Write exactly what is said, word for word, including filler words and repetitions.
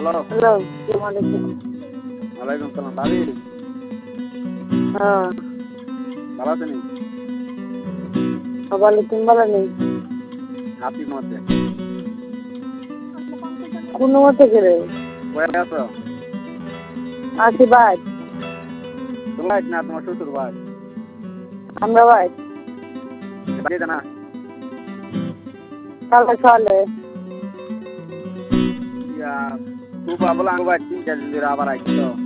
Hello hello আসসালামু আলাইকুম। ওয়ালাইকুম সালাম ভাবি হ্যাঁ ভালো আছেন? ভালো, তুমি ভালো নেই? হাসি মতে কোন মতে গেলে কয়ে আছো? আছি ভাই, তোমার না তোমার শ্বশুর ভাই আমরা ভাই বাড়ি জানা কালকে সকালে ইয়া খুব বলে আঙ্গ ভাই তিন চার দিন ধরে আবার আইছি তো